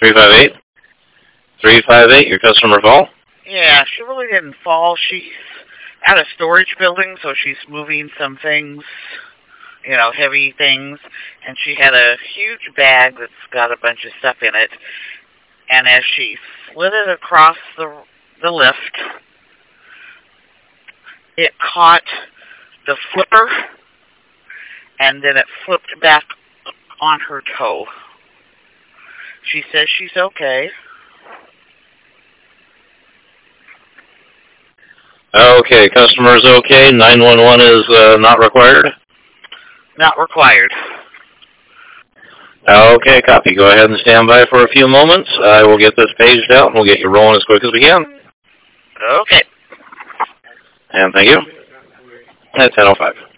358? 358, your customer fall? Yeah, she really didn't fall. She's at a storage building, so she's moving some things, heavy things, and she had a huge bag that's got a bunch of stuff in it, and as she slid it across the lift, it caught the flipper, and then it flipped back on her toe. She says she's okay. Okay, customer's okay. 911 is not required? Not required. Okay, copy. Go ahead and stand by for a few moments. I will get this paged out, and we'll get you rolling as quick as we can. Okay. And thank you. At 10:05.